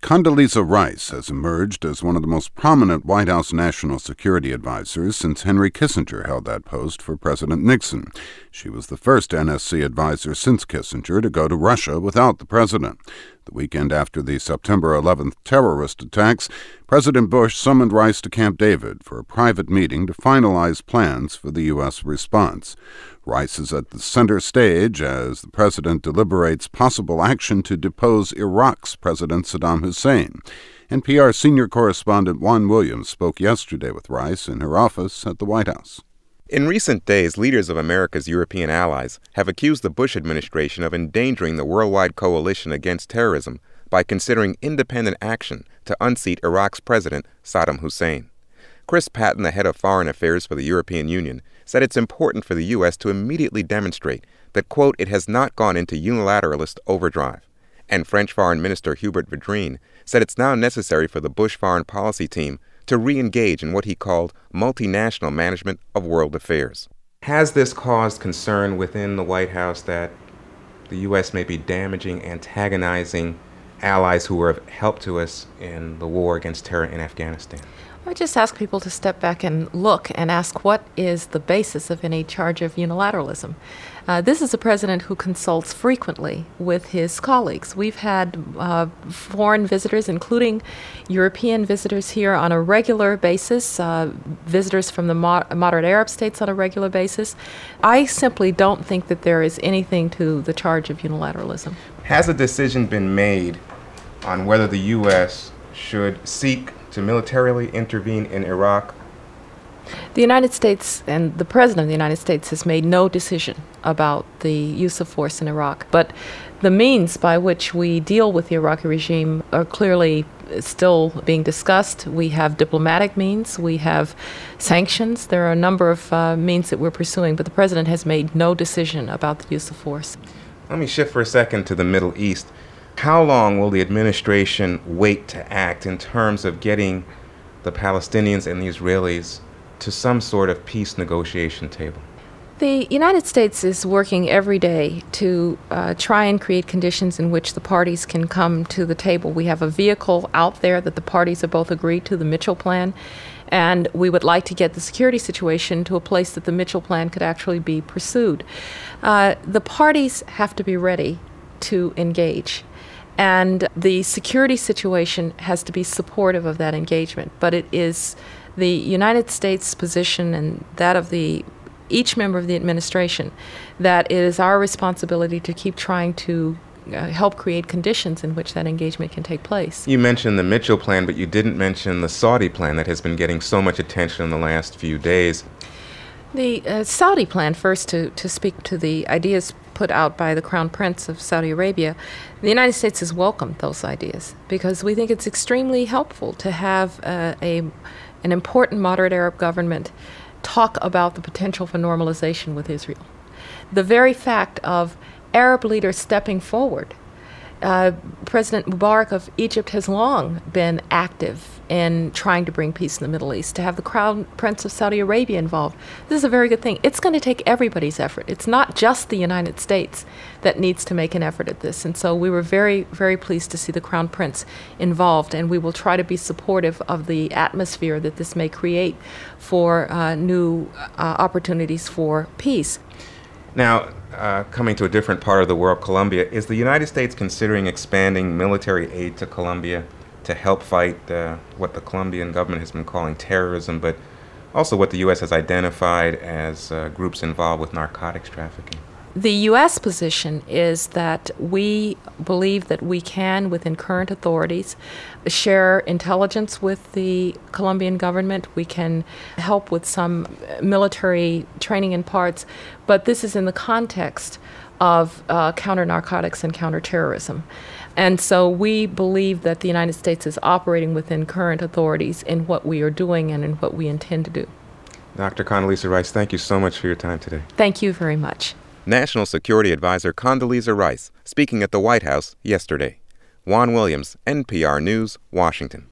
Condoleezza Rice has emerged as one of the most prominent White House national security advisors since Henry Kissinger held that post for President Nixon. She was the first NSC advisor since Kissinger to go to Russia without the president. The weekend after the September 11th terrorist attacks, President Bush summoned Rice to Camp David for a private meeting to finalize plans for the U.S. response. Rice is at the center stage as the president deliberates possible action to depose Iraq's President Saddam Hussein. NPR senior correspondent Juan Williams spoke yesterday with Rice in her office at the White House. In recent days, leaders of America's European allies have accused the Bush administration of endangering the worldwide coalition against terrorism by considering independent action to unseat Iraq's president, Saddam Hussein. Chris Patton, the head of foreign affairs for the European Union, said it's important for the U.S. to immediately demonstrate that, quote, it has not gone into unilateralist overdrive. And French Foreign Minister Hubert Védrine said it's now necessary for the Bush foreign policy team to re-engage in what he called multinational management of world affairs. Has this caused concern within the White House that the U.S. may be damaging, antagonizing allies who were of help to us in the war against terror in Afghanistan? I would just ask people to step back and look and ask what is the basis of any charge of unilateralism. This is a president who consults frequently with his colleagues. We've had foreign visitors, including European visitors here on a regular basis, visitors from the moderate Arab states on a regular basis. I simply don't think that there is anything to the charge of unilateralism. Has a decision been made on whether the U.S. should seek to militarily intervene in Iraq? The United States and the President of the United States has made no decision about the use of force in Iraq, but the means by which we deal with the Iraqi regime are clearly still being discussed. We have diplomatic means, we have sanctions. There are a number of means that we're pursuing, but the President has made no decision about the use of force. Let me shift for a second to the Middle East. How long will the administration wait to act in terms of getting the Palestinians and the Israelis to some sort of peace negotiation table? The United States is working every day to try and create conditions in which the parties can come to the table. We have a vehicle out there that the parties have both agreed to, the Mitchell Plan, and we would like to get the security situation to a place that the Mitchell Plan could actually be pursued. The parties have to be ready to engage, and the security situation has to be supportive of that engagement. But it is the United States' position and that of each member of the administration that it is our responsibility to keep trying to help create conditions in which that engagement can take place. You mentioned the Mitchell Plan, but you didn't mention the Saudi plan that has been getting so much attention in the last few days. The Saudi plan, first to speak to the ideas put out by the Crown Prince of Saudi Arabia, the United States has welcomed those ideas because we think it's extremely helpful to have an important moderate Arab government talk about the potential for normalization with Israel. The very fact of Arab leaders stepping forward. President Mubarak of Egypt has long been active in trying to bring peace in the Middle East. To have the Crown Prince of Saudi Arabia involved, this is a very good thing. It's going to take everybody's effort. It's not just the United States that needs to make an effort at this. And so we were very, very pleased to see the Crown Prince involved, and we will try to be supportive of the atmosphere that this may create for new opportunities for peace. Now, coming to a different part of the world, Colombia, is the United States considering expanding military aid to Colombia to help fight what the Colombian government has been calling terrorism, but also what the U.S. has identified as groups involved with narcotics trafficking? The U.S. position is that we believe that we can, within current authorities, share intelligence with the Colombian government. We can help with some military training in parts, but this is in the context of counter-narcotics and counter-terrorism. And so we believe that the United States is operating within current authorities in what we are doing and in what we intend to do. Dr. Condoleezza Rice, thank you so much for your time today. Thank you very much. National Security Advisor Condoleezza Rice speaking at the White House yesterday. Juan Williams, NPR News, Washington.